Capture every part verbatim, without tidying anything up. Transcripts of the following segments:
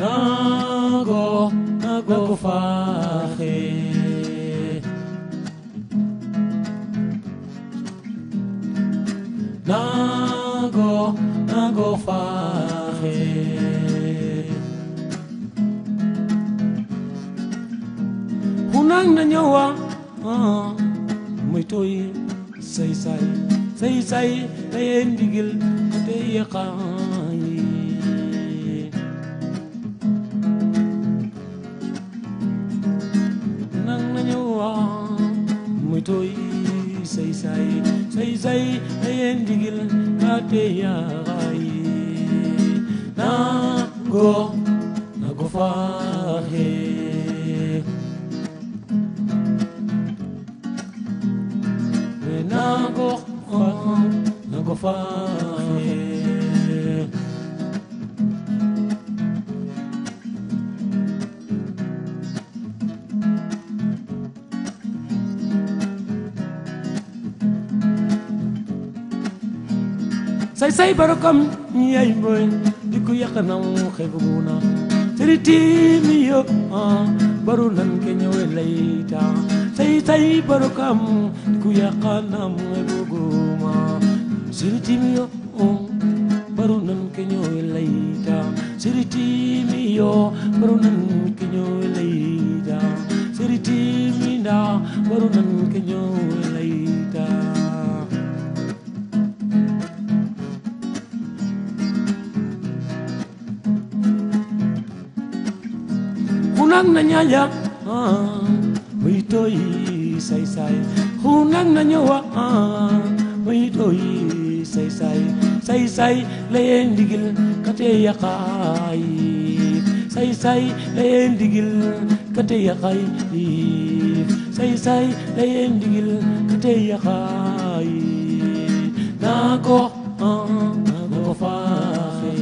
nago nago fahe nago nago fahe hunang na nyawa muy toy say say say say ay ndigil te yaqay nang na nyawa muy toy say say say say ay ndigil te yaqay nago nago fahe nago nago fahe say say barakam yay boy diku yakanam khebuna triti mi yo barunan kenya welaita say say barakam diku yakanam khebuma triti mi yo barunan kenya welaita triti mi yo barunan kenya welaita triti mi da barunan kenya welaita hunang na nyaya muy toy say say hunang na nyawa muy toy say say say say leen digil kate yaqay say say leen digil kate yaqay say say leen digil kate yaqay nago nago fahe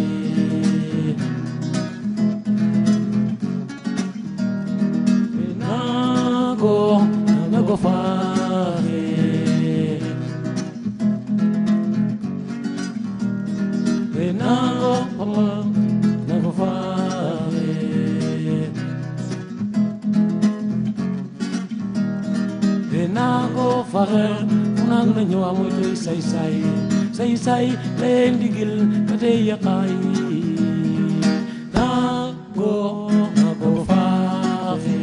nago fahe nago nago fahe nago fahe unang na nyawa mo ito'y say say say say leen digil kate yaqay nago nago fahe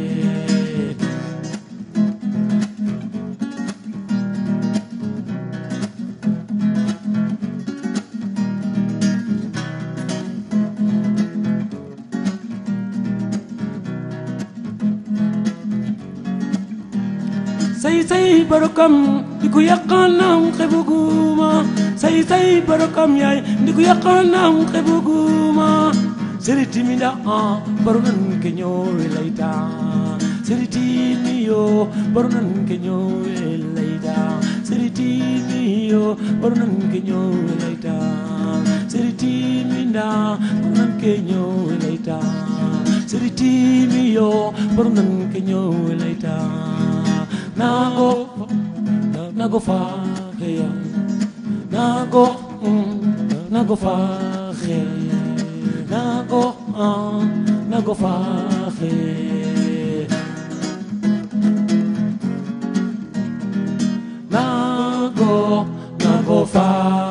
say say barakam diku yakanam khebuguma say say barakam yay diku yakanam khebuguma seriti minda barunan kenyo laita seriti miyo barunan kenyo laita seriti miyo barunan kenyo laita seriti minda barunan kenyo laita seriti miyo barunan kenyo laita nago nago fahe nago nago fahe nago nago fahe nago nago fahe